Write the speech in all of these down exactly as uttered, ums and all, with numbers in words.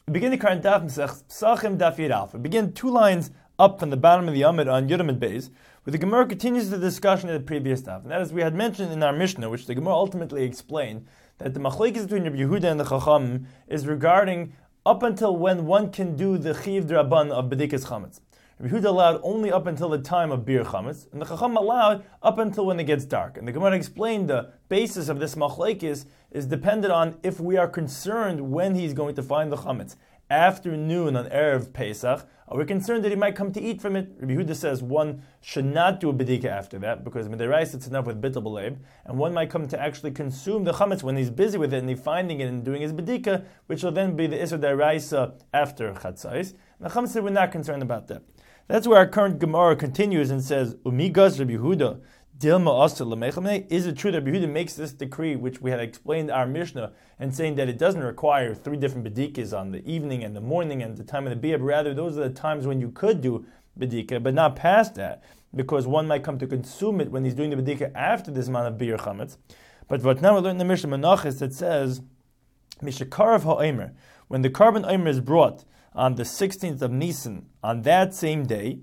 We begin the current daf, Psachim daf Yud Aleph. We begin two lines up from the bottom of the Amud on Yud Amud Beis, where the Gemara continues the discussion of the previous daf. And that is, we had mentioned in our Mishnah, which the Gemara ultimately explained, that the machlekes between Rabbi Yehuda and the Chacham is regarding up until when one can do the Chiv D'Rabban of Bedikas Chametz. Rabbi Yehuda allowed only up until the time of Bir Chametz, and the Chacham allowed up until when it gets dark. And the Gemara explained the basis of this machlekes is dependent on if we are concerned when he's going to find the Chametz. After noon on Erev Pesach, are we concerned that he might come to eat from it? Rabbi Yehuda says one should not do a bedika after that, because midiraisa it's enough with bittul b'leib, and one might come to actually consume the chametz when he's busy with it and he's finding it and doing his bedika, which will then be the isur deraisa after chatzais. And the Chacham said we're not concerned about that. That's where our current Gemara continues and says, Umigas Rabbi Yehuda, Dilma Asr Lemechamne. Is it true that Rabbi Yehuda makes this decree, which we had explained our Mishnah, and saying that it doesn't require three different bedikas on the evening and the morning and the time of the biyah, but rather those are the times when you could do bedika, but not past that, because one might come to consume it when he's doing the bedika after this amount of biyah chametz. But what now we learn in the Mishnah Menachos that says, Mishakarav ha'omer, when the carbon omer is brought on the sixteenth of Nisan, on that same day,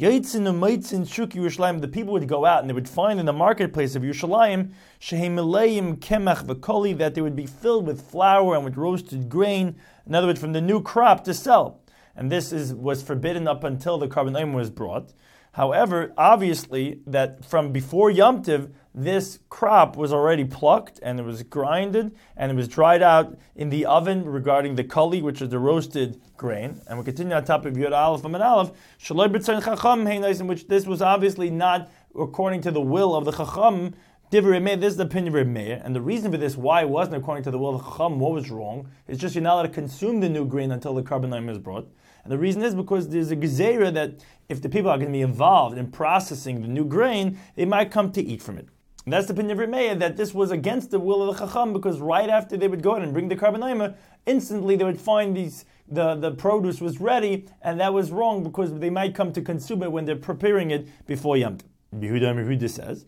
the people would go out and they would find in the marketplace of Yerushalayim that they would be filled with flour and with roasted grain, in other words, from the new crop to sell. And this is was forbidden up until the carbon omer was brought. However, obviously, that from before Yom Tiv, this crop was already plucked and it was grinded and it was dried out in the oven regarding the kali, which is the roasted grain. And we continue on top of Yud Aleph and Aleph, Shaloi b'tzon Chacham heinais, in which this was obviously not according to the will of the Chacham. Divrei Meir, this is the opinion of Meir, and the reason for this, why it wasn't according to the will of the Chacham, what was wrong, is just you're not allowed to consume the new grain until the carbon omer is brought. And the reason is because there's a gezerah that if the people are going to be involved in processing the new grain, they might come to eat from it. And that's the opinion of Meir, that this was against the will of the Chacham, because right after they would go ahead and bring the carbon omer, instantly they would find these the, the produce was ready, and that was wrong because they might come to consume it when they're preparing it before Yom Tov. Yehuda Yehuda says,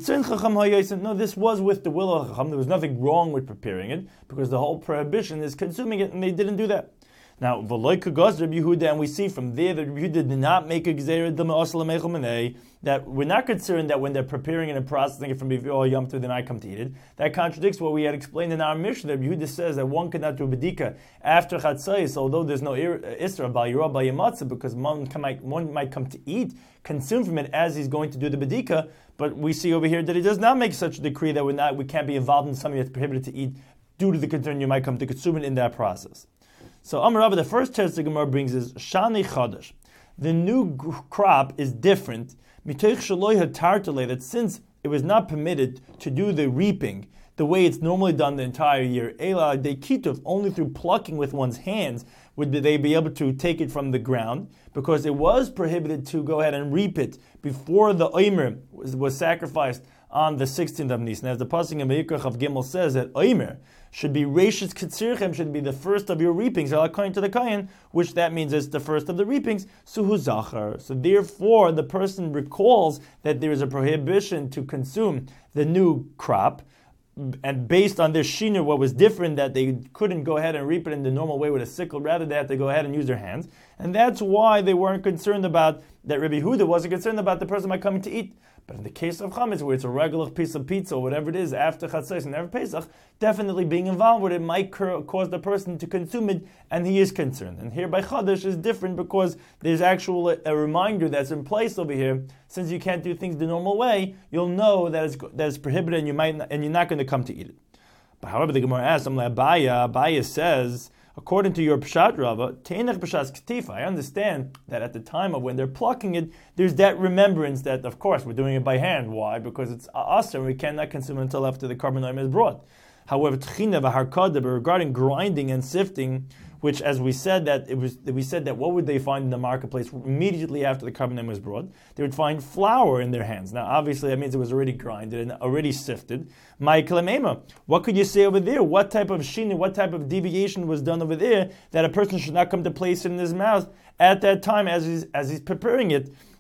no, this was with the will of Chacham. There was nothing wrong with preparing it, because the whole prohibition is consuming it, and they didn't do that. Now, V'loi kagaz Rabbi Yehuda, and we see from there that Rabbi Yehuda did not make a gzeira d'ma asla mechamene, that we're not concerned that when they're preparing it and processing it from before Yom Tov, they might come to eat it. That contradicts what we had explained in our Mishnah. Rabbi Yehuda says that one cannot do a bedika after chatzais, although there's no isra bal yirah bal yamatzah, because one might, one might come to eat, consume from it as he's going to do the bedika. But we see over here that he does not make such a decree that we're not, we can't be involved in something that's prohibited to eat due to the concern you might come to consume it in that process. So Amar Rabba, the first test the Gemara brings is Shani Chadash. The new g- crop is different. Miteich Shaloi Hatartale, that since it was not permitted to do the reaping the way it's normally done the entire year, Ela de Kituf, only through plucking with one's hands would they be able to take it from the ground, because it was prohibited to go ahead and reap it before the Omer was, was sacrificed on the sixteenth of Nisan. As the pasuk in Vayikra of Gimel says that Omer should be Reishis Ketzirchem, should be the first of your reapings, according to the Kayan, which that means it's the first of the reapings, Suhu Zachar. So therefore, the person recalls that there is a prohibition to consume the new crop, and based on their shiner, what was different, that they couldn't go ahead and reap it in the normal way with a sickle, rather they had to go ahead and use their hands. And that's why they weren't concerned about, that Rabbi Yehuda wasn't concerned about the person might coming to eat. But in the case of chametz, where it's a regular piece of pizza or whatever it is after chatzos and after Pesach, definitely being involved with it might cur- cause the person to consume it, and he is concerned. And here by chadash is different because there's actually a reminder that's in place over here. Since you can't do things the normal way, you'll know that it's that it's prohibited, and you might not, and you're not going to come to eat it. But however, the Gemara asks, Abaya, Abaya says, according to your Pshat Rava, Teinach Pshat Ketifa, I understand that at the time of when they're plucking it, there's that remembrance that, of course, we're doing it by hand. Why? Because it's us, and we cannot consume it until after the carbon omer is brought. However, Tchina v'harkada, but regarding grinding and sifting, which, as we said, that it was, we said that what would they find in the marketplace immediately after the carbon omer was brought? They would find flour in their hands. Now, obviously, that means it was already grinded and already sifted. Ma'ikalamema, what could you say over there? What type of shina, what type of deviation was done over there that a person should not come to place it in his mouth at that time as he's as he's preparing it?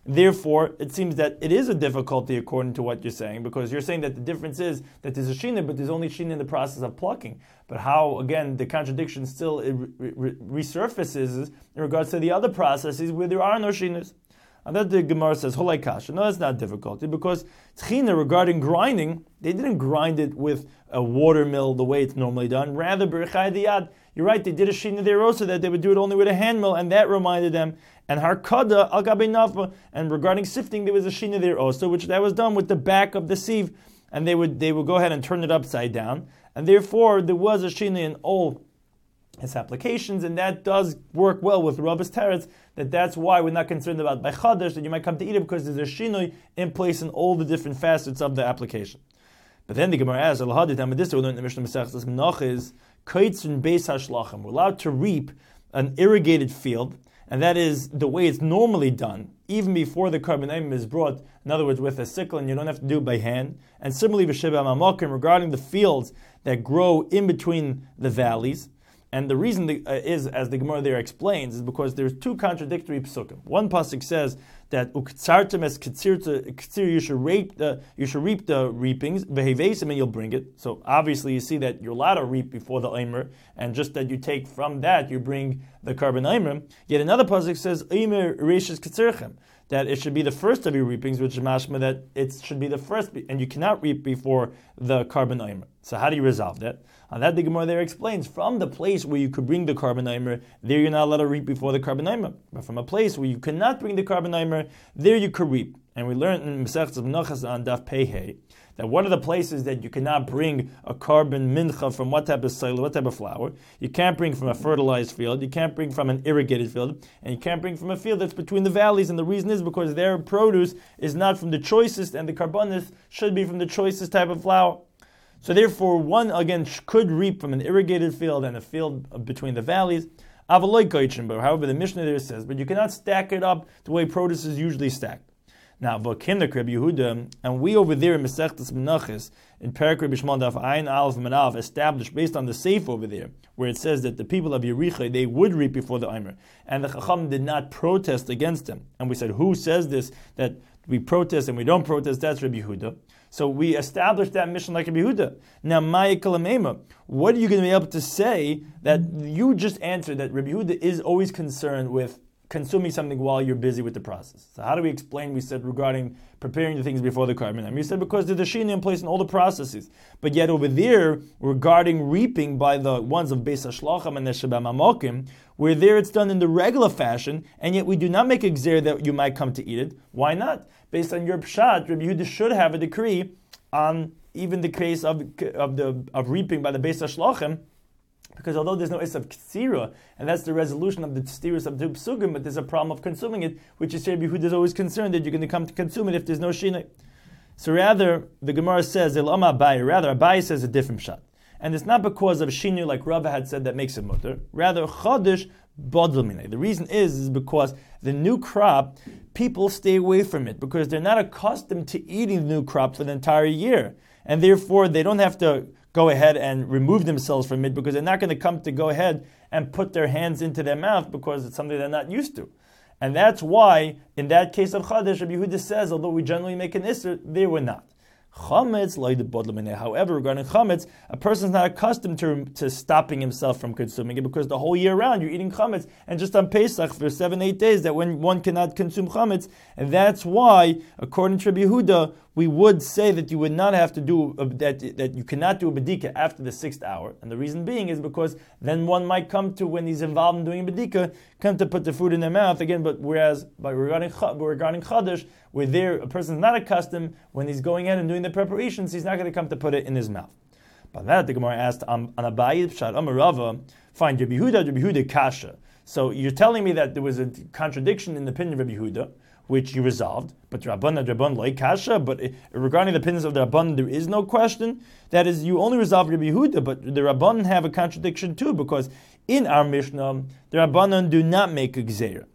Therefore, it seems that it is a difficulty according to what you're saying, because you're saying that the difference is that there's a shina, but there's only shina in the process of plucking. But how, again, the contradiction still re- re- resurfaces in regards to the other processes where there are no shinas. And that the Gemara says, Holai Kasha. No, that's not difficulty, because Tchina, regarding grinding, they didn't grind it with a water mill the way it's normally done. Rather, B'rechai Diyad, you're right, they did a Shina there also, that they would do it only with a hand mill, and that reminded them. And Harkada, Al Gabe Nafma, and regarding sifting, there was a Shina there also, which that was done with the back of the sieve, and they would they would go ahead and turn it upside down, and therefore there was a Shina in all his applications, and that does work well with Rabbis Teretz, that that's why we're not concerned about by Chadash, that you might come to eat it, because there's a Shinoi in place in all the different facets of the application. But then the Gemara asks, Al-Hadid, we learned in the Mishnah Masechtas Menach is, Kaitzun Beis HaShlachim, we're allowed to reap an irrigated field, and that is the way it's normally done, even before the carbon is brought, in other words, with a sickle, and you don't have to do it by hand. And similarly, B'Sheba Mamokim, regarding the fields that grow in between the valleys. And the reason the, uh, is, as the Gemara there explains, is because there's two contradictory psukim. One pasuk says that uktzartem es kitzir, you should reap the you should reap the reapings, vehevesim, and you'll bring it. So obviously you see that you're allowed to reap before the omer, and just that you take from that you bring the carbon omer. Yet another pasuk says omer reishes kitzirchem, that it should be the first of your reapings, which is mashma that it should be the first, and you cannot reap before the carbon omer. So how do you resolve that? On that, the Gemara there explains, from the place where you could bring the carbon omer, there you're not allowed to reap before the carbon omer. But from a place where you cannot bring the carbon omer, there you could reap. And we learned in Masechtas Menachos on Daf Pei that one of the places that you cannot bring a carbon mincha from what type of soil, what type of flour, you can't bring from a fertilized field, you can't bring from an irrigated field, and you can't bring from a field that's between the valleys. And the reason is because their produce is not from the choicest, and the carbonis should be from the choicest type of flour. So therefore, one, again, could reap from an irrigated field and a field between the valleys. However, the Mishnah there says, but you cannot stack it up the way produce is usually stacked. Now, V'kindak Rabbi Yehuda, and we over there in Masechtas Menachos, in Perek Rabbi Shmuel Daf Ayin Aleph Manav, established based on the Seif over there, where it says that the people of Yericha, they would reap before the Omer, and the Chacham did not protest against them. And we said, who says this, that we protest and we don't protest? That's Rabbi Yehuda. So we established that mission like Rabbi Yehuda. Now, Ma'ikalamema, what are you going to be able to say that you just answered that Rabbi Yehuda is always concerned with consuming something while you're busy with the process? So how do we explain, we said, regarding preparing the things before the carbon? And we said because there's a shina in place in all the processes. But yet over there, regarding reaping by the ones of Beis HaShlachim and the Sheba Mamokim, where there it's done in the regular fashion, and yet we do not make a gzer that you might come to eat it. Why not? Based on your pshat, Rabbi Yehuda should have a decree on even the case of, of the of reaping by the Beis HaShlachim, because although there's no Esav Ktsira, and that's the resolution of the Tzirus of the Psugim, but there's a problem of consuming it, which is Rabbi Yehuda is always concerned that you're going to come to consume it if there's no Shinai. So rather, the Gemara says, El Ama Abai, rather Abai says a different pshat. And it's not because of Shinu, like Rava had said, that makes it mutter. Rather, Chodesh Bodl. The reason is, is because the new crop, people stay away from it because they're not accustomed to eating the new crop for the entire year. And therefore, they don't have to go ahead and remove themselves from it because they're not going to come to go ahead and put their hands into their mouth because it's something they're not used to. And that's why, in that case of Chodesh, Rabbi Yehuda says, although we generally make an Isser, they were not. Chametz, however, regarding chametz, a person is not accustomed to, to stopping himself from consuming it because the whole year round you're eating chametz, and just on Pesach for seven, eight days that when one cannot consume chametz, and that's why, according to Rabbi Yehuda, we would say that you would not have to do a, that that you cannot do a bedika after the sixth hour, and the reason being is because then one might come to, when he's involved in doing a bedika, come to put the food in their mouth again. But whereas by regarding regarding chadash, where there a person is not accustomed, when he's going in and doing the preparations, he's not going to come to put it in his mouth. But that the Gemara asked on um, Abayi Pshat Amarava, find Rabbi Yehuda, Rabbi Yehuda kasha. So you're telling me that there was a contradiction in the opinion of Rabbi Yehuda, which you resolved, but Rabban Rabban like kasha. But regarding the opinions of the Rabban, there is no question. That is, you only resolve Rabbi Yehuda, but the Rabban have a contradiction too, because in our Mishnah, the Rabbanan do not make a gzeira.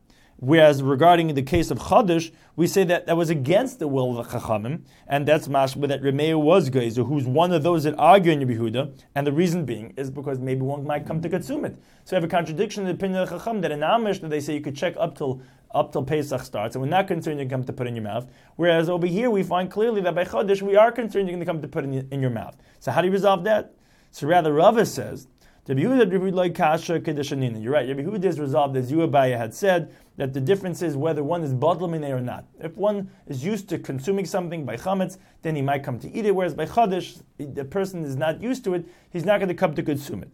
Whereas regarding the case of Chodesh, we say that that was against the will of the Chachamim, and that's mashma that Remeir was Geizer, who's one of those that argue in Rabbi Yehuda, and the reason being is because maybe one might come to consume it. So we have a contradiction in the opinion of the Chacham that in our Mishnah they say you could check up till up till Pesach starts, and we're not concerned you come to put in your mouth. Whereas over here we find clearly that by Chodesh we are concerned you're going to come to put in, in your mouth. So how do you resolve that? So rather Rava says, Rabbi Yehuda, Rabbi Yehuda like kasha kedushanina. You're right. Rabbi Yehuda is resolved, as Yuabaya had said, that the difference is whether one is badal minei or not. If one is used to consuming something by chametz, then he might come to eat it. Whereas by chodesh, the person is not used to it, he's not going to come to consume it.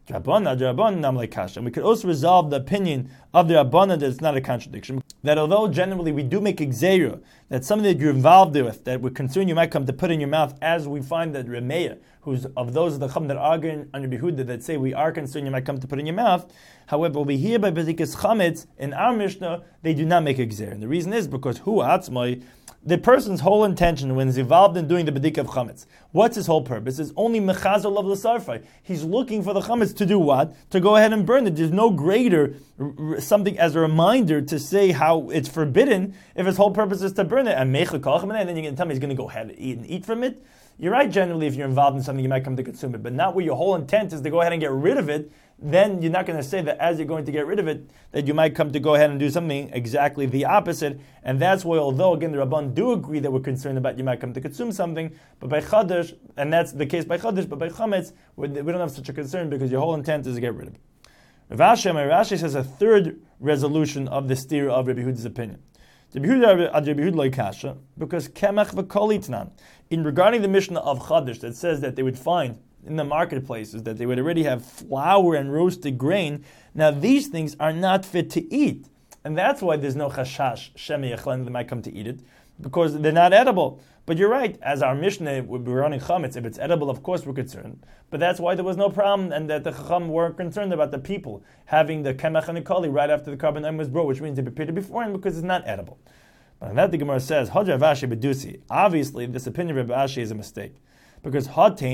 And we could also resolve the opinion of the Rabbana that it's not a contradiction. That although generally we do make a gzeira, that something that you're involved with, that would concern you might come to put in your mouth, as we find that Remeir, who's of those of the Chum that argue under Behuda that say we are concerned you might come to put in your mouth. However, over here by Bezikas Chametz, in our Mishnah, they do not make a gzeira. And the reason is because Hu Atzmai, the person's whole intention when he's involved in doing the B'dik of Chametz, what's his whole purpose? Is only Mechazel of L'Sarfai. He's looking for the Chametz to do what? To go ahead and burn it. There's no greater r- something as a reminder to say how it's forbidden if his whole purpose is to burn it. And then you're going to tell me he's going to go ahead and eat and eat from it. You're right, generally, if you're involved in something, you might come to consume it, but not where your whole intent is to go ahead and get rid of it. Then you're not going to say that as you're going to get rid of it, that you might come to go ahead and do something exactly the opposite. And that's why, although, again, the Rabban do agree that we're concerned about you might come to consume something, but by Chodesh, and that's the case by Chodesh, but by Chametz, we don't have such a concern because your whole intent is to get rid of it. Rav Ashi, Rashi says a third resolution of the steer of Rabbi Yehuda's opinion. Rabbi Yehuda like kasha, because kemach v'kol itnan. In regarding the Mishnah of Chodesh that says that they would find in the marketplaces that they would already have flour and roasted grain. Now these things are not fit to eat, and that's why there's no chashash shemi yechlen that might come to eat it, because they're not edible. But you're right, as our Mishnah would be running chametz, if it's edible, of course we're concerned. But that's why there was no problem, and that the chacham weren't concerned about the people having the kemach and the koli right after the carbon was brought, which means they prepared it beforehand because it's not edible. But on that the Gemara says, Hadra Rav Ashi bedusi. Obviously, this opinion of Rav Ashi is a mistake. Because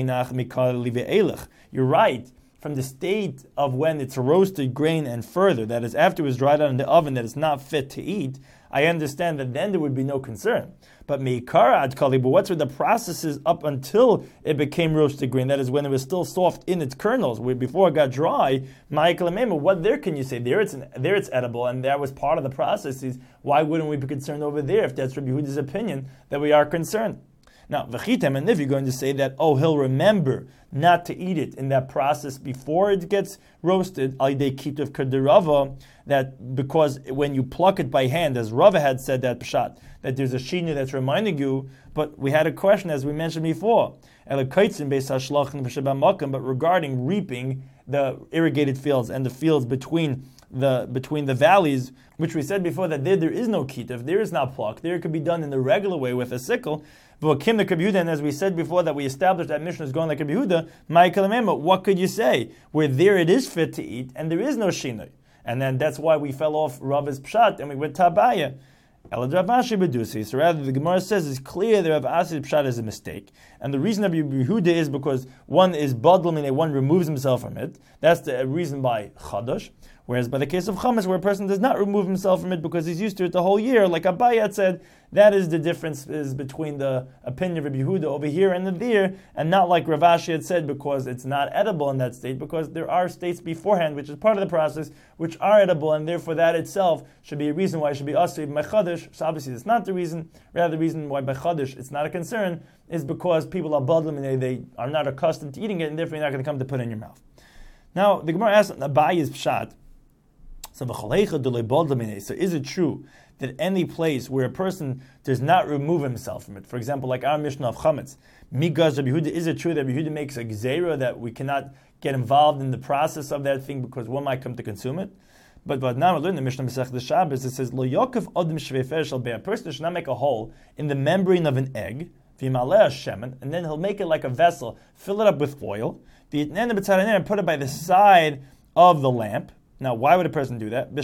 you're right, from the state of when it's roasted grain and further, that is after it was dried out in the oven, that it's not fit to eat, I understand that then there would be no concern. But meikara ad kali, but what's with the processes up until it became roasted grain, that is when it was still soft in its kernels, where before it got dry, what there can you say? There it's an, there it's edible, and that was part of the processes. Why wouldn't we be concerned over there if that's Rabbi Yehuda's opinion that we are concerned? Now, v'chitem, and if you're going to say that, oh, he'll remember not to eat it in that process before it gets roasted, al-yidei kituv k'derava, that because when you pluck it by hand, as Rava had said that pshat, that there's a shina that's reminding you, but we had a question, as we mentioned before, but regarding reaping the irrigated fields and the fields between the between the valleys, which we said before that there, there is no kituv, there is not pluck, there it could be done in the regular way with a sickle. And as we said before that we established that Mishnah is going like Rabbi Yehuda, what could you say? Where there it is fit to eat and there is no shinoi. And then that's why we fell off Rava's pshat and we went to Abaya. So rather the Gemara says it's clear that Rav Asi's pshat is a mistake. And the reason of Rabbi Yehuda is because one is badal minei, one removes himself from it. That's the reason by Chodesh. Whereas by the case of Chametz, where a person does not remove himself from it because he's used to it the whole year, like Abayat said, that is the difference is between the opinion of Rabbi Yehuda over here and the there, and not like Rav Ashi had said because it's not edible in that state, because there are states beforehand, which is part of the process, which are edible, and therefore that itself should be a reason why it should be asur by Chodesh. So obviously that's not the reason. Rather, the reason why by Chodesh it's not a concern is because people are badlim and they, they are not accustomed to eating it, and therefore you're not going to come to put it in your mouth. Now, the Gemara asks Abayi's pshat. So is it true that any place where a person does not remove himself from it, for example, like our Mishnah of Chametz, Migaz Rabbi Yehuda, is it true that Rabbi Yehuda makes a gzeira that we cannot get involved in the process of that thing because one might come to consume it? But but now we learn the Mishnah Masech the Shabbos, it says, Lo Yokef Odem Shveifer Shel Bei, a person should not make a hole in the membrane of an egg, V'yimaleh Shemen, and then he'll make it like a vessel, fill it up with oil, and put it by the side of the lamp. Now, why would a person do that?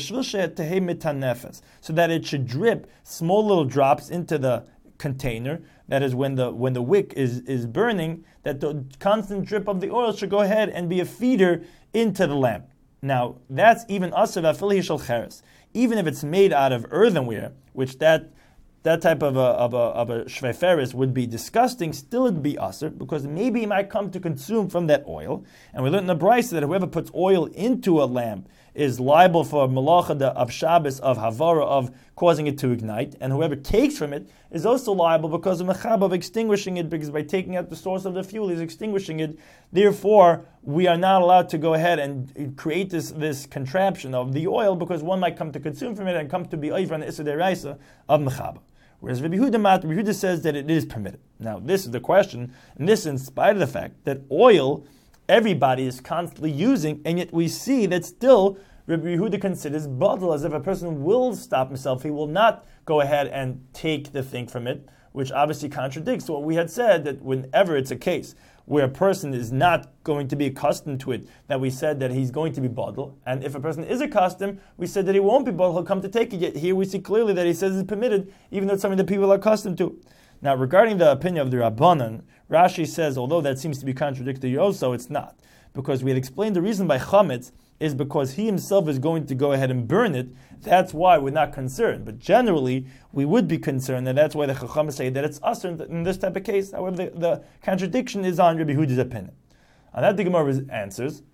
So that it should drip small little drops into the container. That is, when the when the wick is, is burning, that the constant drip of the oil should go ahead and be a feeder into the lamp. Now, that's even asav afili shel cheres. even if it's made out of earthenware, which that that type of a of a of a shveiferis would be disgusting, still it'd be usher, because maybe he might come to consume from that oil. And we learned in the Brisa that whoever puts oil into a lamp is liable for malacha of Shabbos, of havara, of causing it to ignite, and whoever takes from it is also liable because of mechab, of extinguishing it, because by taking out the source of the fuel, he's extinguishing it. Therefore, we are not allowed to go ahead and create this, this contraption of the oil, because one might come to consume from it and come to be over on the Issa Deraisa of mechab. Whereas Rabbi Yehuda Mat, Rabbi Yehuda says that it is permitted. Now, this is the question, and this in spite of the fact that oil everybody is constantly using, and yet we see that still Rabbi Yehuda considers badal, as if a person will stop himself, he will not go ahead and take the thing from it, which obviously contradicts what we had said, that whenever it's a case where a person is not going to be accustomed to it, that we said that he's going to be badal, and if a person is accustomed, we said that he won't be badal, he'll come to take it. Yet here we see clearly that he says it's permitted, even though it's something that people are accustomed to. Now, regarding the opinion of the Rabbanan, Rashi says, although that seems to be contradictory also, it's not. Because we had explained the reason by chametz is because he himself is going to go ahead and burn it. That's why we're not concerned. But generally, we would be concerned, and that's why the Chacham say that it's usher in this type of case. However, the, the contradiction is on Rabbi Yehuda's opinion. On that, the Gemara answers,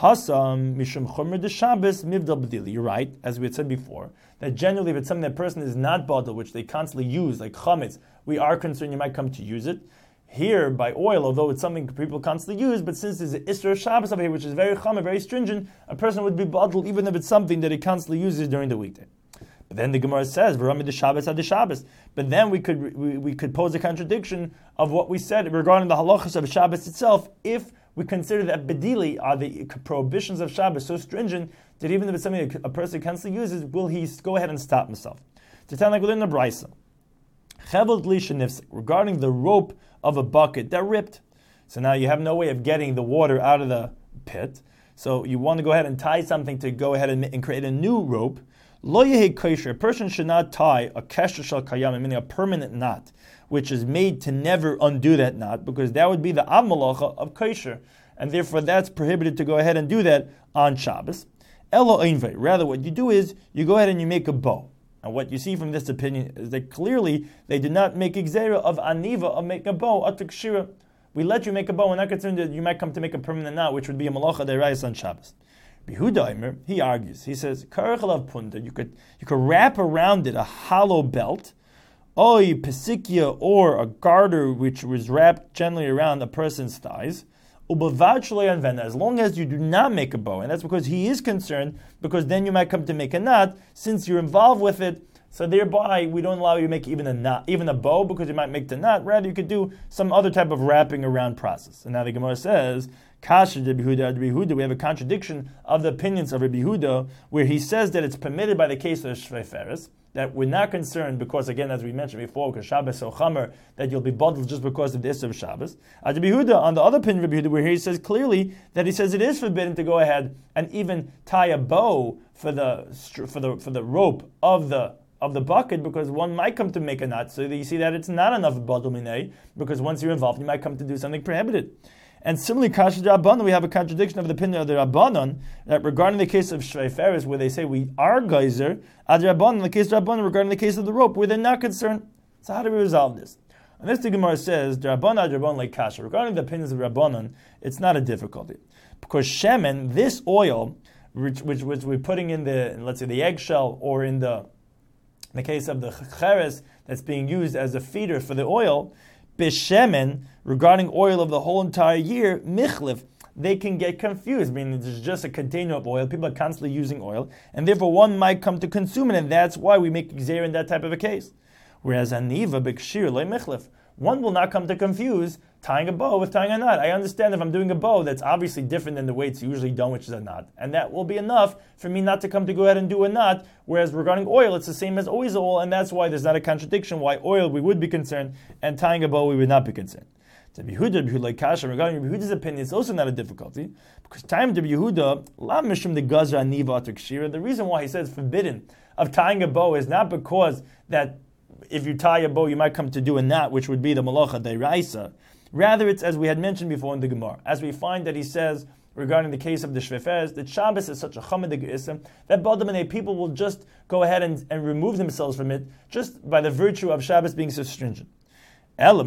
Hasam mishum chomer de Shabbos mivdal b'dili. You're right, as we had said before, that generally if it's something that person is not badal, which they constantly use, like chametz, we are concerned you might come to use it. Here, by oil, although it's something people constantly use, but since there's an Isra Shabbos over here, which is very chamer, very stringent, a person would be badal even if it's something that he constantly uses during the weekday. But then the Gemara says, "V'ramid the Shabbos ad the Shabbos." But then we could we, we could pose a contradiction of what we said regarding the halachas of Shabbos itself, if we consider that bedili are the prohibitions of Shabbos so stringent that even if it's something that a person constantly uses, will he go ahead and stop himself? To tell like within the Brisa, regarding the rope of a bucket that ripped. So now you have no way of getting the water out of the pit. So you want to go ahead and tie something to go ahead and, and create a new rope. Lo yehi kosher. A person should not tie a kesher shel kayam, meaning a permanent knot, which is made to never undo that knot, because that would be the av malacha of kosher, and therefore that's prohibited to go ahead and do that on Shabbos. Elo einvei. Rather, what you do is you go ahead and you make a bow. And what you see from this opinion is that clearly they did not make exera of aniva, of making a bow, atuk shira. We let you make a bow, we're not concerned that you might come to make a permanent knot, which would be a malacha derais on Shabbos. Yehuda, he argues, he says, karachalav punda, you could you could wrap around it a hollow belt, oy pesikia, or a garter which was wrapped gently around a person's thighs, as long as you do not make a bow, and that's because he is concerned, because then you might come to make a knot, since you're involved with it, so thereby we don't allow you to make even a knot, even a bow, because you might make the knot. Rather, you could do some other type of wrapping around process. And now the Gemara says, Kasha Rabbi Yehuda, Rabbi Yehuda, we have a contradiction of the opinions of Rabbi Yehuda, where he says that it's permitted by the case of shveiferis, that we're not concerned because, again, as we mentioned before, because Shabbos so chamer, that you'll be bottled just because of the Issa of Shabbos. As Rabbi Yehuda, on the other opinion of Rabbi Yehuda, where he says clearly that he says it is forbidden to go ahead and even tie a bow for the for the for the rope of the of the bucket, because one might come to make a knot. So you see that it's not enough bottle minay, because once you're involved, you might come to do something prohibited. And similarly, Kasha Rabbanon, we have a contradiction of the opinion of the Rabbanon that regarding the case of shveiferis, where they say we are geyser, ad Rabbanon, the case of Rabbanon regarding the case of the rope, where they're not concerned. So how do we resolve this? And this the Gemara says, Rabbanon ad Rabbanon like Kasha. Regarding the opinions of Rabbanon, it's not a difficulty, because shemen, this oil, which which, which we're putting in the, let's say, the eggshell, or in the in the case of the cheres that's being used as a feeder for the oil, Bishemen, regarding oil of the whole entire year, michlif, they can get confused. I mean, there's just a container of oil. People are constantly using oil, and therefore one might come to consume it, and that's why we make xer in that type of a case. Whereas aniva b'kshir le michlif, one will not come to confuse tying a bow with tying a knot. I understand if I'm doing a bow, that's obviously different than the way it's usually done, which is a knot. And that will be enough for me not to come to go ahead and do a knot. Whereas regarding oil, it's the same as always oil, and that's why there's not a contradiction why oil we would be concerned, and tying a bow we would not be concerned. To Yehuda, Yehuda Kasha, regarding Yehuda's opinion, it's also not a difficulty, because time to Yehuda, la mishum the gazra aniva atukshira. The reason why he says forbidden of tying a bow is not because that if you tie a bow, you might come to do a knot, which would be the malacha deiraisa. Rather, it's as we had mentioned before in the Gemara, as we find that he says regarding the case of the Shvefez, that Shabbos is such a Chamadig Ism that Baldamane people will just go ahead and, and remove themselves from it just by the virtue of Shabbos being so stringent. Rather,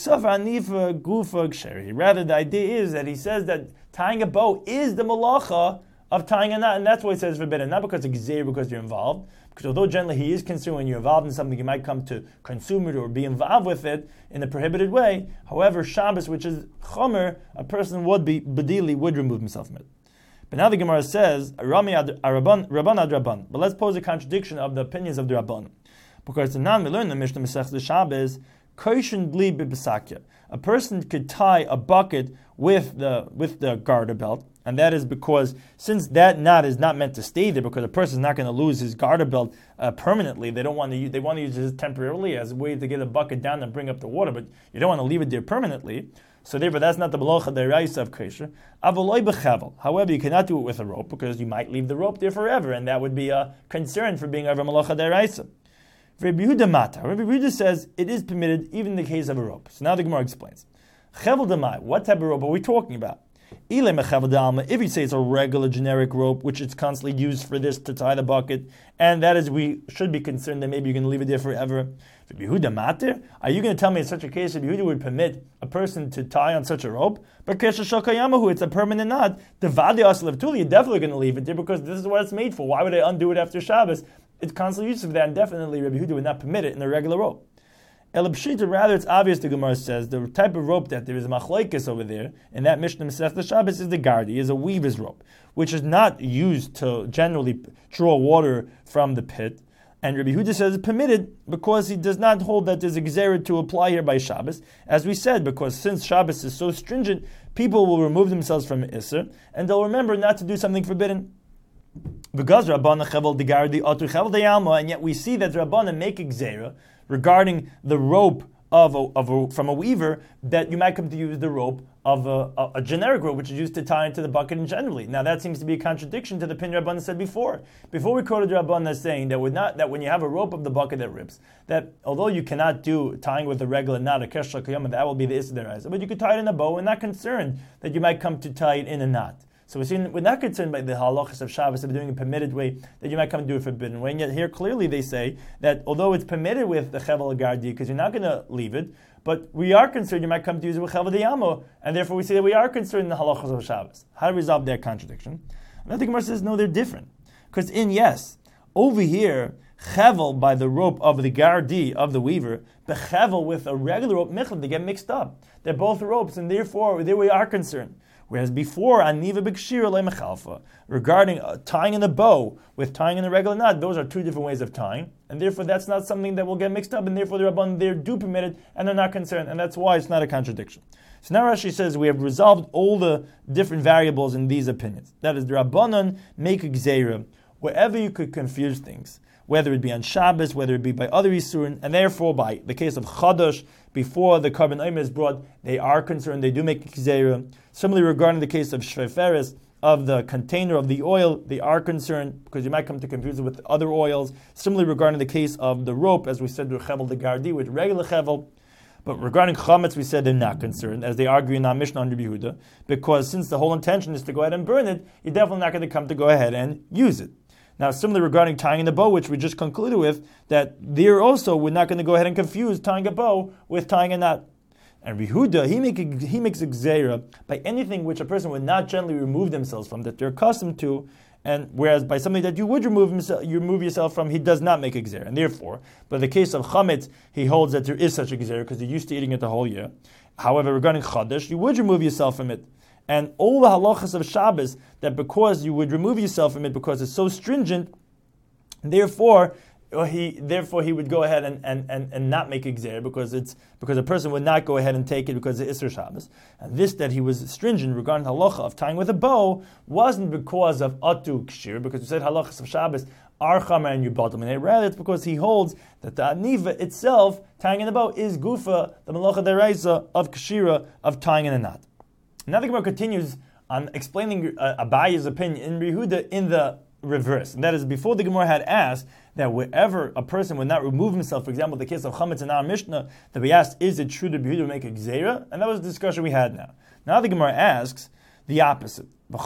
the idea is that he says that tying a bow is the malacha of tying a knot, and that's why he says forbidden, not because it's gzeir, because you're involved. Because although generally he is concerned when you're involved in something, you might come to consume it or be involved with it in a prohibited way. However, Shabbos, which is chomer, a person would be, bedili, would remove himself from it. But now the Gemara says, Rami ad, Rabban ad Rabban. But let's pose a contradiction of the opinions of the Rabban. Because the non we learn the Mishnah Masechta Shabbos, Koishin bli b'besakya. A person could tie a bucket with the with the garter belt, and that is because since that knot is not meant to stay there, because a person is not going to lose his garter belt uh, permanently. They don't want to use, they want to use it temporarily as a way to get a bucket down and bring up the water, but you don't want to leave it there permanently. So therefore, that's not the malacha deraisa of kosher. Avoloi b'chavel. However, you cannot do it with a rope because you might leave the rope there forever, and that would be a concern for being over malacha deraisa. Rabbi Yehuda Mata. Rabbi Yehuda says it is permitted even in the case of a rope. So now the Gemara explains. Chevel demai. What type of rope are we talking about? If you say it's a regular generic rope, which is constantly used for this to tie the bucket, and that is we should be concerned that maybe you're going to leave it there forever. Are you going to tell me in such a case Rabbi Yehuda would permit a person to tie on such a rope? But it's a permanent knot. The vadi aslev tuli, you're definitely going to leave it there because this is what it's made for. Why would I undo it after Shabbos? It's constantly used for that, and definitely Rabbi Yehuda would not permit it in a regular rope. El B'shita, rather, it's obvious the Gemara says the type of rope that there is a machlokes over there in that Mishnah Masechta Shabbos is the gardi, is a weaver's rope, which is not used to generally draw water from the pit. And Rabbi Yehuda says it's permitted because he does not hold that there's a gzera to apply here by Shabbos, as we said, because since Shabbos is so stringent, people will remove themselves from Isser, and they'll remember not to do something forbidden. And yet we see that Rabbanan make a gzera regarding the rope of, a, of a, from a weaver, that you might come to use the rope of a, a, a generic rope, which is used to tie into the bucket in generally. Now that seems to be a contradiction to the pin Rabbanan said before. Before we quoted Rabbanan as saying that, not, that when you have a rope of the bucket that rips, that although you cannot do tying with a regular knot, a kesh shakayama, that will be the Isser, but you could tie it in a bow and not concerned that you might come to tie it in a knot. So we're, seeing, we're not concerned by the halachas of Shabbos of doing a permitted way, that you might come to do a forbidden way. And yet here clearly they say that although it's permitted with the chevel gardi, because you're not going to leave it, but we are concerned you might come to use it with chevel deyamo, and therefore we say that we are concerned in the halachas of Shabbos. How to resolve that contradiction? And I think Gemara says no, they're different. Because in yes, over here, chevel by the rope of the gardi, of the weaver, the chevel with a regular rope, michel, they get mixed up. They're both ropes, and therefore there we are concerned. Whereas before, aniva b'kshira le'mechalfa, regarding uh, tying in a bow with tying in a regular knot, those are two different ways of tying, and therefore that's not something that will get mixed up, and therefore the Rabbanan there do permit it, and they're not concerned, and that's why it's not a contradiction. So now Rashi says we have resolved all the different variables in these opinions. That is, the Rabbanan make a gzeira wherever you could confuse things, whether it be on Shabbos, whether it be by other Yisurin, and therefore by the case of Chadash, before the Karban Omer is brought, they are concerned, they do make a Gzeira. Similarly, regarding the case of Shveferes, of the container of the oil, they are concerned, because you might come to confuse it with other oils. Similarly, regarding the case of the rope, as we said, with Chevel de Gardi, with regular Chevel. But regarding Chametz, we said they're not concerned, as they argue in our Mishnah on Rabbi Yehuda, because since the whole intention is to go ahead and burn it, you're definitely not going to come to go ahead and use it. Now, similarly regarding tying in the bow, which we just concluded with, that there also we're not going to go ahead and confuse tying a bow with tying a knot. And Yehuda, he, make a, he makes a gzeira by anything which a person would not generally remove themselves from, that they're accustomed to, and whereas by something that you would remove himself, you remove yourself from, he does not make a gzeira. And therefore, but in the case of chametz, he holds that there is such a gzeira because you're used to eating it the whole year. However, regarding chadash, you would remove yourself from it. And all the halachas of Shabbos, that because you would remove yourself from it because it's so stringent, therefore he therefore he would go ahead and, and, and, and not make a gzeira because it's because a person would not go ahead and take it because it's Isser Shabbos. And this that he was stringent regarding the halacha of tying with a bow wasn't because of atu kshir, because we said halachas of Shabbos are chamer and yubatim, and rather it's because he holds that the aniva itself, tying in the bow, is gufa, the malacha deraisa of kshira, of tying in a knot. Now the Gemara continues on explaining uh, Abaye's opinion in Yehuda in the reverse. And that is, before the Gemara had asked that wherever a person would not remove himself, for example, the case of Chametz in our Mishnah, that we asked, is it true that Yehuda would make a gzeira? And that was the discussion we had now. Now the Gemara asks the opposite. And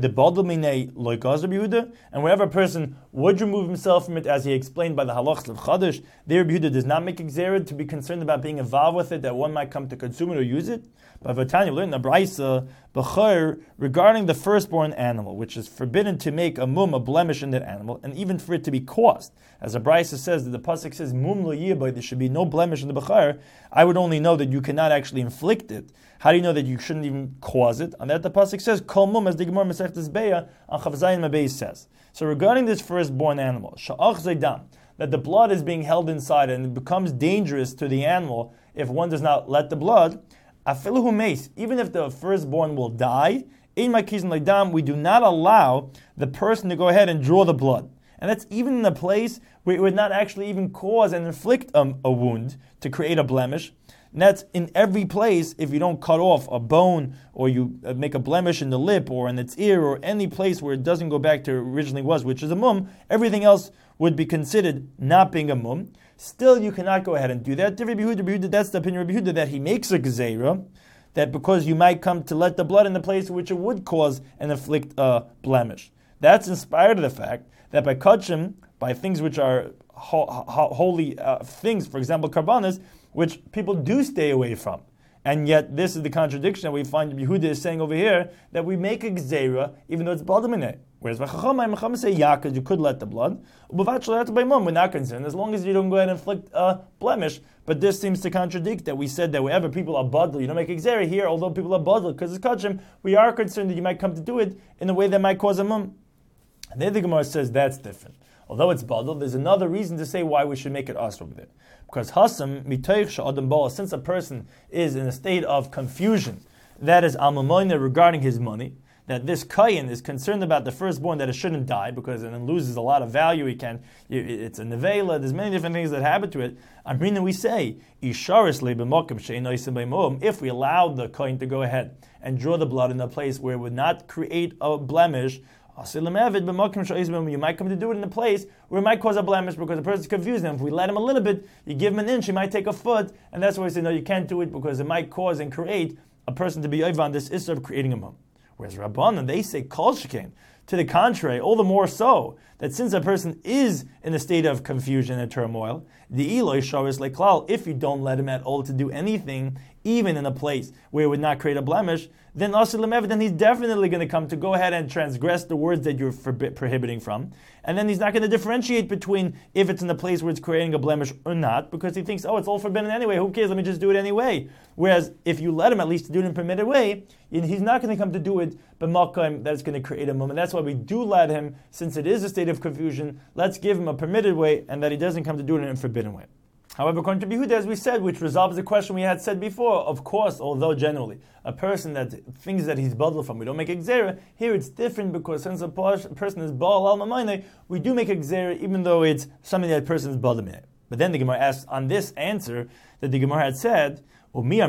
wherever a person would remove himself from it, as he explained by the halachas of Chadash, there Rabbi Yehuda does not make exera to be concerned about being involved with it, that one might come to consume it or use it. But Vatanya learned in the Braisa, B'chor, regarding the firstborn animal, which is forbidden to make a mum, a blemish in that animal, and even for it to be caused. As the Braisa says, that the pasuk says, mum lo yibay, there should be no blemish in the B'chor. I would only know that you cannot actually inflict it. How do you know that you shouldn't even cause it? And that the pasuk says, kol mum, as the Gemara Masechtas Beya on Chav Zayin Mabei says. So regarding this firstborn animal, sha'ach zaydam, that the blood is being held inside and it becomes dangerous to the animal if one does not let the blood, afilu meis, even if the firstborn will die, in my kizn laydam, we do not allow the person to go ahead and draw the blood. And that's even in a place where it would not actually even cause and inflict a, a wound to create a blemish. And that's in every place. If you don't cut off a bone or you make a blemish in the lip or in its ear or any place where it doesn't go back to where it originally was, which is a mum, everything else would be considered not being a mum. Still, you cannot go ahead and do that. Rabbi Yehuda, Rabbi Yehuda, that's the opinion of Rabbi Yehuda, that he makes a gezerah, that because you might come to let the blood in the place which it would cause and inflict a blemish. That's inspired of the fact that by kachim, by things which are ho- ho- holy uh, things, for example, karbanas, which people do stay away from. And yet, this is the contradiction that we find Yehuda is saying over here, that we make a gzeira, even though it's baldamine. Whereas Chacham say yakas, you could let the blood. We're not concerned, as long as you don't go ahead and inflict a blemish. But this seems to contradict that we said that wherever people are badl, you don't make a gzeira. Here, although people are badl, because it's kachim, we are concerned that you might come to do it in a way that might cause a mum. And then the Gemara says that's different. Although it's badl, there's another reason to say why we should make it us over there. Because hasam mitoich sha'adam ba'al, since a person is in a state of confusion, that is al-mamoyne regarding his money, that this kayin is concerned about the firstborn, that it shouldn't die because it loses a lot of value. He can, it's a nevela. There's many different things that happen to it. I mean, we say isharis le'b'mokim she'inoisim b'moum. If we allow the kayin to go ahead and draw the blood in a place where it would not create a blemish, you might come to do it in a place where it might cause a blemish because the person is confused. And if we let him a little bit, you give him an inch, he might take a foot, and that's why we say, no, you can't do it because it might cause and create a person to be over on this issue of creating a mum. Whereas Rabbanan, they say kol shekain. To the contrary, all the more so, that since a person is in a state of confusion and turmoil, the Eloi sharis leklal, if you don't let him at all to do anything, even in a place where it would not create a blemish, then then he's definitely going to come to go ahead and transgress the words that you're forbi- prohibiting from. And then he's not going to differentiate between if it's in a place where it's creating a blemish or not, because he thinks, oh, it's all forbidden anyway, who cares, let me just do it anyway. Whereas if you let him at least to do it in a permitted way, he's not going to come to do it b'makom that is going to create a mum. And that's why we do let him, since it is a state of confusion, let's give him a permitted way and that he doesn't come to do it in a forbidden way. However, according to Yehuda, as we said, which resolves the question we had said before, of course, although generally, a person that thinks that he's badl from, we don't make a gzera. Here it's different because since a person is baal al mamayne, we do make a gzera even though it's something that a person is badl min. But then the Gemara asks, on this answer that the Gemara had said, do we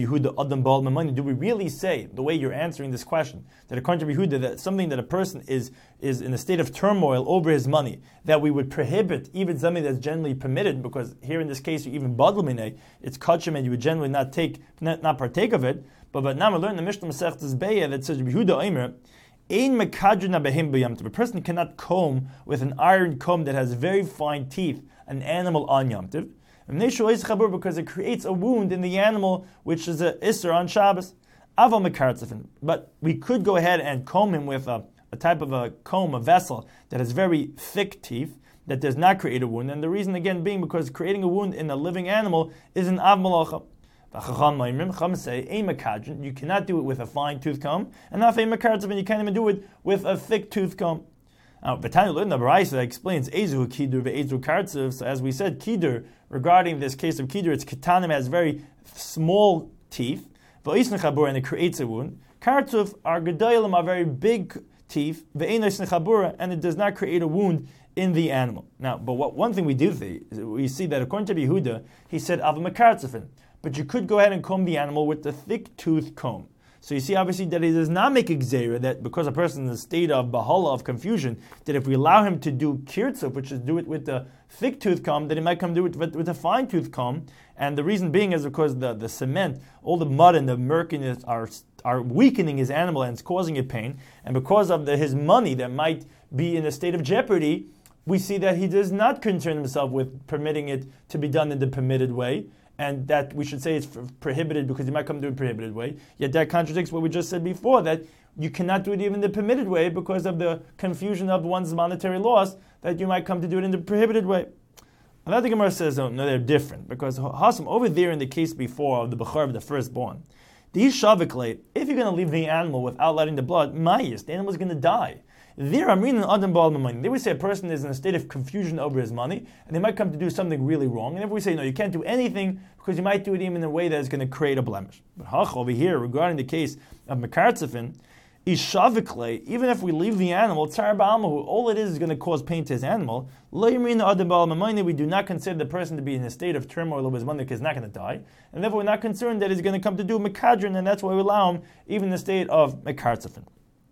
really say, the way you're answering this question, that according to Yehuda, that something that a person is, is in a state of turmoil over his money, that we would prohibit even something that's generally permitted, because here in this case, you even badl minay, it's kachim and you would generally not take, not, not partake of it. But but now we learn the Mishnah Masechtas Beya that says Yehuda Omer, ein mekadrina behim b'yamtiv. A person cannot comb with an iron comb that has very fine teeth an animal on yamtiv, because it creates a wound in the animal, which is a isser on Shabbos. Aval mekartzefin. But we could go ahead and comb him with a, a type of a comb, a vessel that has very thick teeth that does not create a wound. And the reason again being because creating a wound in a living animal is an av malacha. Chacham say, you cannot do it with a fine tooth comb, and not a mekartzefin, you can't even do it with a thick tooth comb. Now, B'tanya learned the Baraisa explains Ezu Kidur ve'Ezu Kartzev. So, as we said, Kidur, regarding this case of Kidur, it's Ketanim, has very small teeth. Ve'Isn Chabura, and it creates a wound. Kartzev are Gedalim, are very big teeth. Ve'Ein Isn Chabura, and it does not create a wound in the animal. Now, but what one thing we do see, we see that according to Yehuda, he said Ava Mekartzefin, but you could go ahead and comb the animal with the thick tooth comb. So you see, obviously, that he does not make a gzeira, that because a person is in a state of bahala, of confusion, that if we allow him to do kirtzuf, which is do it with the thick tooth comb, that he might come do it with, with a fine tooth comb. And the reason being is because the, the cement, all the mud and the murkiness are are weakening his animal and it's causing it pain, and because of the, his money that might be in a state of jeopardy, we see that he does not concern himself with permitting it to be done in the permitted way, and that we should say it's prohibited because he might come to a prohibited way. Yet that contradicts what we just said before, that you cannot do it even in the permitted way because of the confusion of one's monetary loss, that you might come to do it in the prohibited way. And that the Gemara says, oh, no, they're different, because Hasam, over there in the case before of the Bechar of the firstborn, the Shavikle, if you're going to leave the animal without letting the blood, Mayis, the animal is going to die. There, I'm reading Adam Baal Mamoney. They would say a person is in a state of confusion over his money, and they might come to do something really wrong. And if we say, no, you can't do anything because you might do it even in a way that is going to create a blemish. But Hach, over here, regarding the case of Mekartzefin, Ishavikle, even if we leave the animal, Tsar Ba'almahu, all it is is going to cause pain to his animal. We do not consider the person to be in a state of turmoil over his money because he's not going to die. And therefore, we're not concerned that he's going to come to do Mekadrin, and that's why we allow him even in the state of Mekartzefin.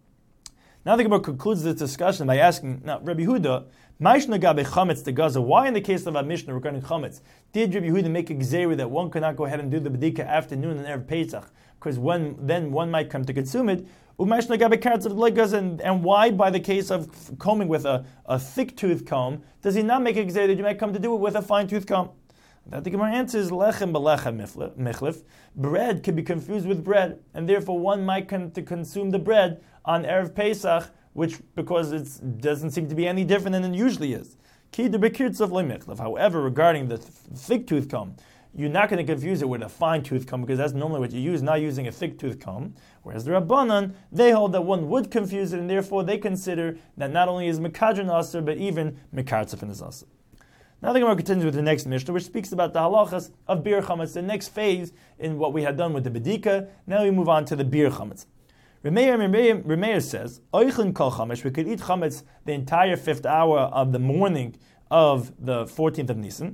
Now the Gemara concludes this discussion by asking, now, Rabbi Yehuda, Maishna Gabe Chametz the Gaza, why in the case of our Mishnah regarding Chametz, did Rabbi Yehuda make a gzeira that one could not go ahead and do the Bedika afternoon and Erev Pesach, because when, then one might come to consume it, Umaishna Gabe Karetz the Gaza, and and why by the case of combing with a, a thick tooth comb, does he not make a gzeira that you might come to do it with a fine tooth comb? That the Gemara answers, lechem belechem michlif. Bread can be confused with bread, and therefore one might come to consume the bread on Erev Pesach, which, because it doesn't seem to be any different than it usually is. Ki de bekirtzav lemichlif. However, regarding the th- thick tooth comb, you're not going to confuse it with a fine tooth comb, because that's normally what you use, not using a thick tooth comb. Whereas the Rabbanan, they hold that one would confuse it, and therefore they consider that not only is Mekadron Aser, but even Mekartzefin is Aser. Now the Gemara continues with the next Mishnah, which speaks about the halachas of Bir Chametz, the next phase in what we had done with the Bedika. Now we move on to the Bir Chametz. Remeir, Remeir says, Oichlin kol chametz, we could eat chametz the entire fifth hour of the morning of the fourteenth of Nisan.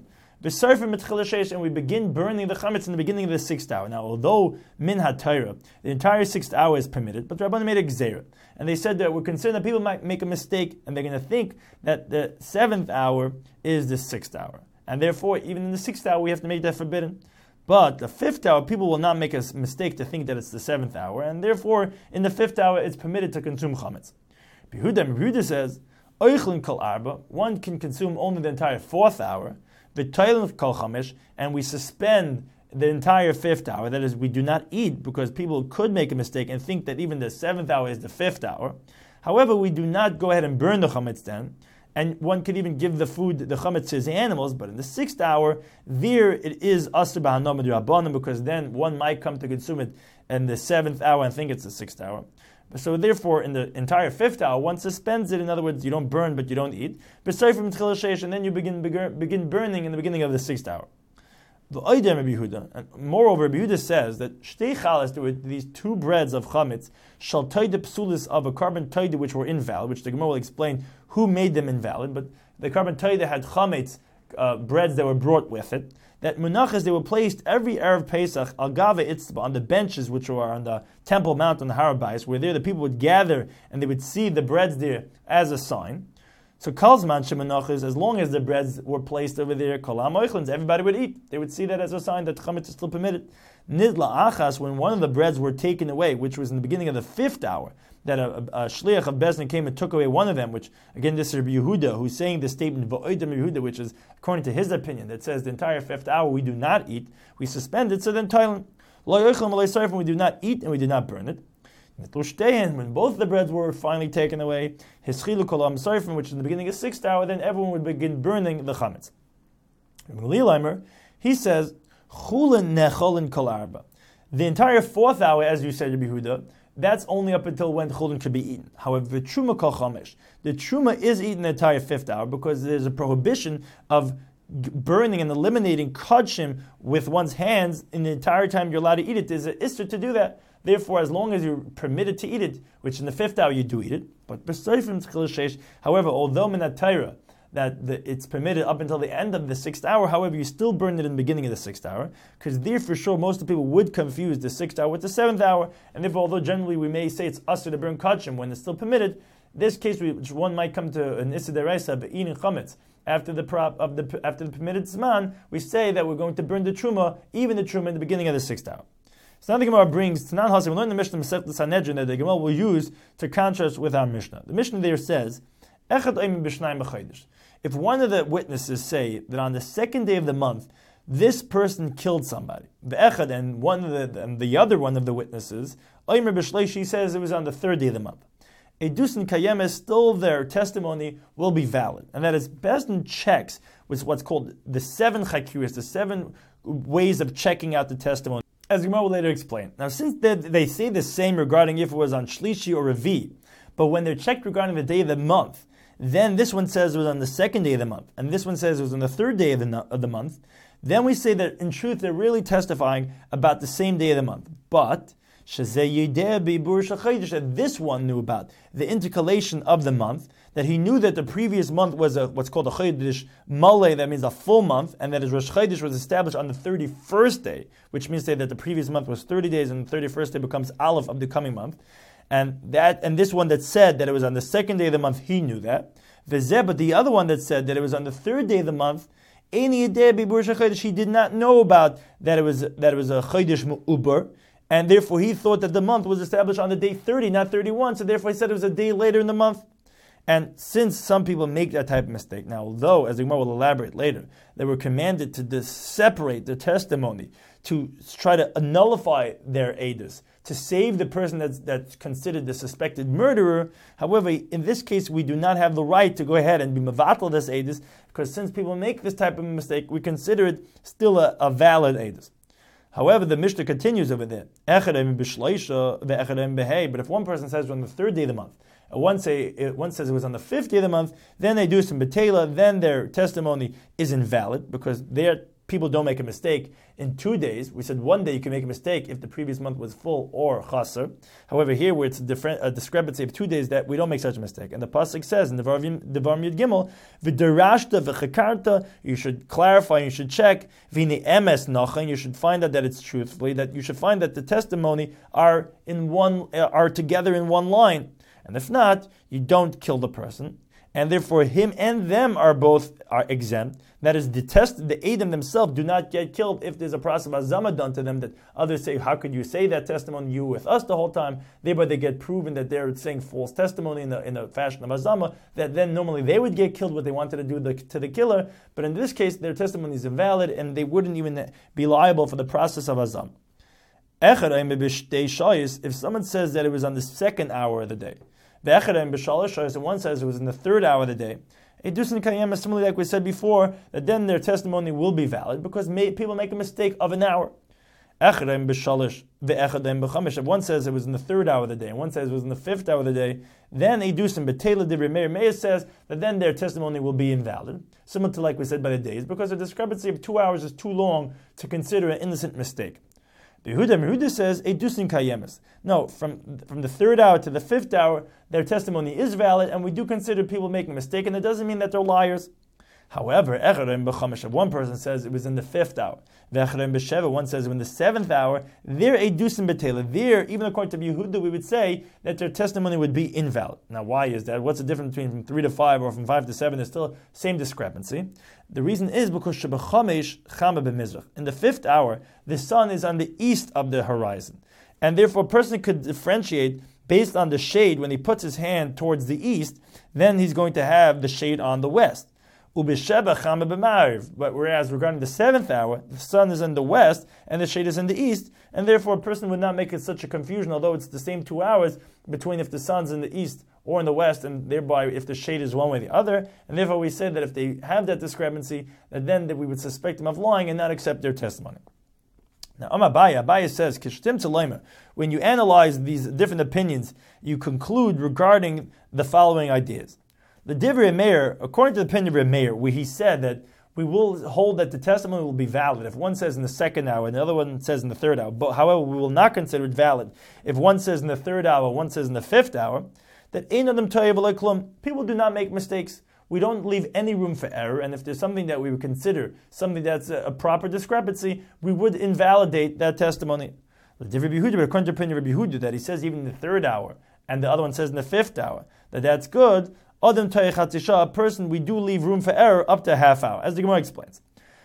And we begin burning the chametz in the beginning of the sixth hour. Now, although min ha-Torah, the entire sixth hour is permitted, but the Rabbanan made a gzeira. And they said that we're concerned that people might make a mistake, and they're going to think that the seventh hour is the sixth hour. And therefore, even in the sixth hour, we have to make that forbidden. But the fifth hour, people will not make a mistake to think that it's the seventh hour, and therefore, in the fifth hour, it's permitted to consume chametz. Yehuda, Yehuda says, Oichlin kol arba, one can consume only the entire fourth hour, v'toilin kol chamesh, and we suspend the entire fifth hour. That is, we do not eat, because people could make a mistake and think that even the seventh hour is the fifth hour. However, we do not go ahead and burn the chametz then, and one could even give the food, the chametz, to his animals. But in the sixth hour, there it is asur b'hanam d'Rabbanan, because then one might come to consume it in the seventh hour and think it's the sixth hour. So therefore, in the entire fifth hour, one suspends it. In other words, you don't burn, but you don't eat. And then you begin begin burning in the beginning of the sixth hour. The Oidem Rabbi Yehuda, and moreover, Rabbi Yehuda says that shtei chalas, these two breads of chametz, shall toide psulis of a carbon toide which were invalid, which the Gemara will explain who made them invalid. But the carbon toide had chametz uh, breads that were brought with it. That munachas, they were placed every Erev Pesach al gava itzba, on the benches which were on the Temple Mount on the Har Bayis, where there the people would gather and they would see the breads there as a sign. So kalzman shemenachas, as long as the breads were placed over there, kolam oichlins, everybody would eat. They would see that as a sign that chametz is still permitted. Nidla achas, when one of the breads were taken away, which was in the beginning of the fifth hour, that a, a, a shliach of Bezdin came and took away one of them, which, again, this is Rabbi Yehuda, who's saying the statement, V'oidem Yehuda, which is, according to his opinion, that says the entire fifth hour we do not eat, we suspend it, so then Thailand, we do not eat and we do not burn it. When both the breads were finally taken away, his chilu kol ha'msarifim, which is in the beginning of the sixth hour, then everyone would begin burning the chametz. He says, chulin necholin kol arba. The entire fourth hour, as you said, Rabbi Yehuda, that's only up until when chulin could be eaten. However, the truma kol chamesh, the truma is eaten the entire fifth hour, because there's a prohibition of burning and eliminating kodshim with one's hands in the entire time you're allowed to eat it. There's an issur to do that. Therefore, as long as you're permitted to eat it, which in the fifth hour you do eat it, but however, although minat Torah, that the, it's permitted up until the end of the sixth hour, however, you still burn it in the beginning of the sixth hour, because there for sure most of the people would confuse the sixth hour with the seventh hour, and therefore, although generally we may say it's usher to burn kodshim when it's still permitted, this case, which one might come to an issa deraisa, but eating chametz after the prop of the after the permitted zman, we say that we're going to burn the truma, even the truma in the beginning of the sixth hour. So now the Gemara brings Tanan Hasim. We learn the Mishnah Masechet Sanhedrin that the Gemara will use to contrast with our Mishnah. The Mishnah there says, Echad Oimim B'Shnayim B'Chodesh. If one of the witnesses say that on the second day of the month, this person killed somebody, the Echad, and one of the and the other one of the witnesses, Oimer B'Shleishi, says it was on the third day of the month. Edusin Kayemes, still their testimony will be valid, and that is best in checks with what's called the seven chakiris, the seven ways of checking out the testimony, as Gemara will later explain. Now, since they, they say the same regarding if it was on Shlishi or Revi, but when they're checked regarding the day of the month, then this one says it was on the second day of the month, and this one says it was on the third day of the, of the month, then we say that in truth they're really testifying about the same day of the month. But that this one knew about the intercalation of the month, that he knew that the previous month was a, what's called a Chodesh Malay, that means a full month, and that his Rosh Chodesh was established on the thirty-first day, which means that the previous month was thirty days, and the thirty-first day becomes Aleph of the coming month. And that, and this one that said that it was on the second day of the month, he knew that. But the other one that said that it was on the third day of the month, he did not know about that it was that it was a Chodesh Mu'ubar, and therefore he thought that the month was established on the day thirty, not thirty-one, so therefore he said it was a day later in the month. And since some people make that type of mistake, now although, as the Gemara will elaborate later, they were commanded to dis- separate their testimony, to try to nullify their edus, to save the person that's, that's considered the suspected murderer. However, in this case, we do not have the right to go ahead and be mevatel this edus, because since people make this type of mistake, we consider it still a, a valid edus. However, the Mishnah continues over there. But if one person says on the third day of the month, and one say one says it was on the fifth day of the month, then they do some betela, then their testimony is invalid, because their people don't make a mistake in two days. We said one day you can make a mistake if the previous month was full or chaser. However, here where it's a, different, a discrepancy of two days, that we don't make such a mistake. And the pasuk says in the Devarim Yud Gimel, v'derashta v'chekarta, you should clarify, you should check, v'ni emes nachan, you should find out that it's truthfully, that you should find that the testimony are in one are together in one line. And if not, you don't kill the person. And therefore him and them are both are exempt. That is, the test, the Edom themselves do not get killed if there's a process of azama done to them, that others say, how could you say that testimony, you were with us the whole time? Thereby they get proven that they're saying false testimony in the in the fashion of azama, that then normally they would get killed what they wanted to do the, to the killer. But in this case, their testimony is invalid and they wouldn't even be liable for the process of azam. If someone says that it was on the second hour of the day, and one says it was in the third hour of the day, similarly like we said before, that then their testimony will be valid, because may, people make a mistake of an hour. If one says it was in the third hour of the day, and one says it was in the fifth hour of the day, then Edusim Betela Dibri Meir Meir says that then their testimony will be invalid, similar to like we said by the days, because a discrepancy of two hours is too long to consider an innocent mistake. Yehuda Yehuda says Edusin Kayemes. No, from from the third hour to the fifth hour, their testimony is valid, and we do consider people making a mistake, and it doesn't mean that they're liars. However, if one person says it was in the fifth hour, one says it was in the seventh hour, they're Edusin Betela. There, even according to Yehuda, we would say that their testimony would be invalid. Now, why is that? What's the difference between from three to five or from five to seven? There's still same discrepancy. The reason is because Shebechamesh Chama b'Mizrach. In the fifth hour, the sun is on the east of the horizon, and therefore a person could differentiate based on the shade. When he puts his hand towards the east, then he's going to have the shade on the west. Ubisheba Chama b'Ma'ariv. But whereas regarding the seventh hour, the sun is in the west and the shade is in the east, and therefore a person would not make it such a confusion, although it's the same two hours between if the sun's in the east or in the west, and thereby if the shade is one way or the other. And therefore we say that if they have that discrepancy, that then that we would suspect them of lying and not accept their testimony. Now, Amabaya, Abaya says, Kishtim Tzalema, when you analyze these different opinions, you conclude regarding the following ideas. The Divrei Meir, according to the opinion of Meir, where he said that we will hold that the testimony will be valid if one says in the second hour and the other one says in the third hour. But however, we will not consider it valid if one says in the third hour, one says in the fifth hour. That ein adam toyev v'lo klum, people do not make mistakes. We don't leave any room for error, and if there's something that we would consider something that's a, a proper discrepancy, we would invalidate that testimony. The Divrei Yehuda, according to the opinion of Rabbi Yehuda, that he says even in the third hour, and the other one says in the fifth hour, that that's good. Adam toyev chatzisha, a person we do leave room for error up to a half hour, as the Gemara explains.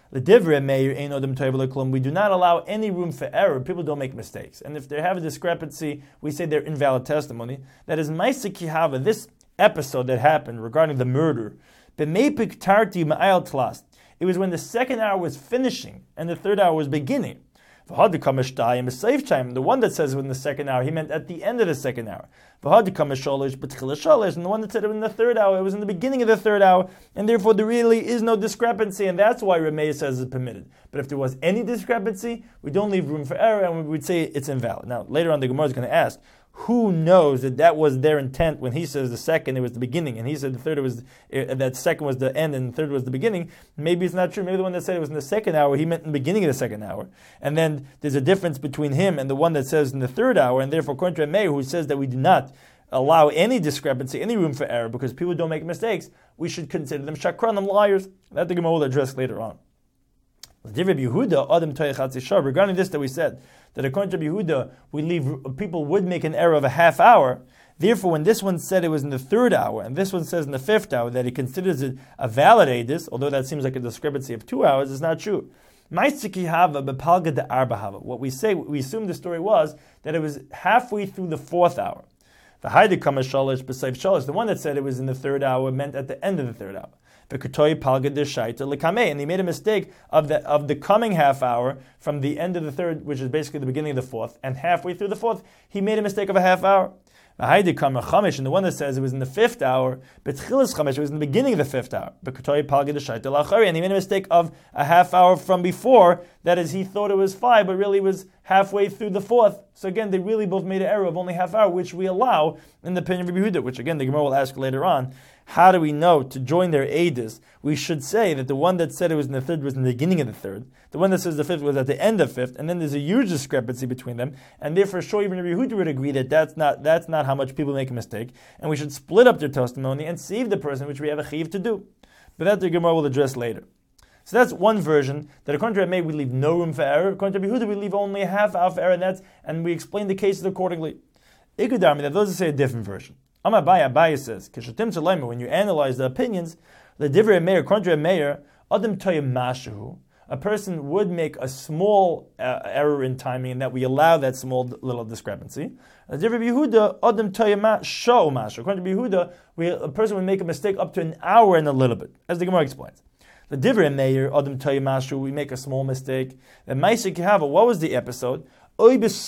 L'divrei Meir ein odom toiv l'klum. We do not allow any room for error. People don't make mistakes. And if they have a discrepancy, we say they're invalid testimony. That is Maisa Kihava, this episode that happened regarding the murder. B'meipik tarti ma'ayal tlas. It was when the second hour was finishing and the third hour was beginning. The one that says in the second hour, he meant at the end of the second hour. And the one that said it in the third hour, it was in the beginning of the third hour, and therefore there really is no discrepancy, and that's why Rameh says it's permitted. But if there was any discrepancy, we don't leave room for error, and we would say it's invalid. Now, later on, the Gemara is going to ask, who knows that that was their intent when he says the second, it was the beginning, and he said the third, it was uh, that second was the end, and the third was the beginning. Maybe it's not true. Maybe the one that said it was in the second hour, he meant in the beginning of the second hour. And then there's a difference between him and the one that says in the third hour, and therefore, according to Meir, who says that we do not allow any discrepancy, any room for error, because people don't make mistakes, we should consider them shakranim, liars. That the Gemara will address later on. Regarding this that we said, that according to Yehuda, we leave people would make an error of a half hour. Therefore, when this one said it was in the third hour, and this one says in the fifth hour, that he considers it a valid edus, although that seems like a discrepancy of two hours, is not true. What we say, we assume the story was that it was halfway through the fourth hour. The one that said it was in the third hour meant at the end of the third hour. And he made a mistake of the of the coming half hour from the end of the third, which is basically the beginning of the fourth, and halfway through the fourth, he made a mistake of a half hour. And the one that says it was in the fifth hour, it was in the beginning of the fifth hour. And he made a mistake of a half hour from before, that is, he thought it was five, but really it was halfway through the fourth. So again, they really both made an error of only half hour, which we allow in the opinion of Rabbi Yehuda, which again the Gemara will ask later on. How do we know to join their edus? We should say that the one that said it was in the third was in the beginning of the third. The one that says the fifth was at the end of fifth, and then there's a huge discrepancy between them. And therefore, sure, even Rabbi Yehuda would agree that that's not that's not how much people make a mistake, and we should split up their testimony and save the person, which we have a chiv to do. But that the Gemara will address later. So that's one version, that according to Rameh we leave no room for error. According to Rabbi Yehuda we leave only a half hour for error, and that's and we explain the cases accordingly. Igudarmi, that those that say a different version. Amabaya Abaya says, when you analyze the opinions, the divrei Meir, according to Meir, Adam Toyim Mashahu, a person would make a small uh, error in timing, and that we allow that small little discrepancy. The divrei Yehuda, Adam Toyim Shao Mashahu. According to Yehuda, we, a person would make a mistake up to an hour and a little bit, as the Gemara explains. The divrei Meir, Adam Toyim Mashahu, we make a small mistake. The Maisa Kihava, what was the episode? Either at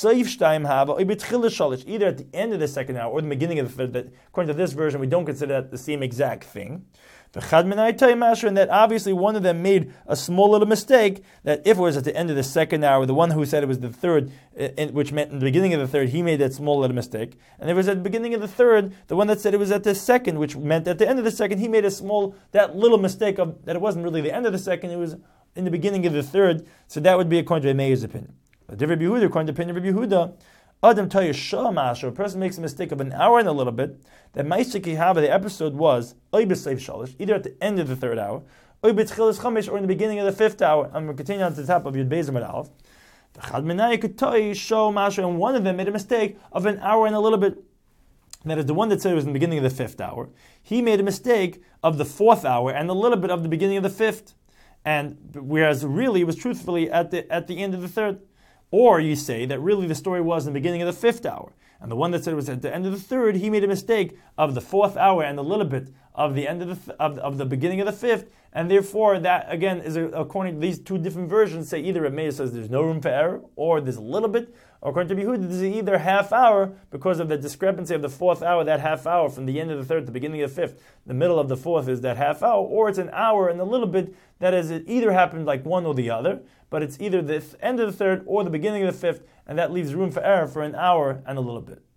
the end of the second hour or the beginning of the third. That, according to this version, we don't consider that the same exact thing. And that obviously one of them made a small little mistake, that if it was at the end of the second hour, the one who said it was the third, which meant in the beginning of the third, he made that small little mistake. And if it was at the beginning of the third, the one that said it was at the second, which meant at the end of the second, he made a small, that little mistake of that it wasn't really the end of the second, it was in the beginning of the third. So that would be according to Meir's opinion. According to the opinion of Rabbi Yehuda, Adam Tayah, a person makes a mistake of an hour and a little bit, that Ma'aseh Kihava, the episode was either at the end of the third hour, or in the beginning of the fifth hour. I'm going to continue on to the top of Yud Beis Amud Aleph. And one of them made a mistake of an hour and a little bit. That is the one that said it was in the beginning of the fifth hour. He made a mistake of the fourth hour and a little bit of the beginning of the fifth. And whereas really it was truthfully at the at the end of the third. Or you say that really the story was in the beginning of the fifth hour. And the one that said it was at the end of the third, he made a mistake of the fourth hour and a little bit of the end of the th- of, of the beginning of the fifth. And therefore, that again is a, according to these two different versions, say either Rabbi Meir says there's no room for error, or there's a little bit, or according to Yehuda, there's either half hour because of the discrepancy of the fourth hour, that half hour from the end of the third to the beginning of the fifth. The middle of the fourth is that half hour, or it's an hour and a little bit. That is, it either happened like one or the other, but it's either the end of the third or the beginning of the fifth, and that leaves room for error for an hour and a little bit.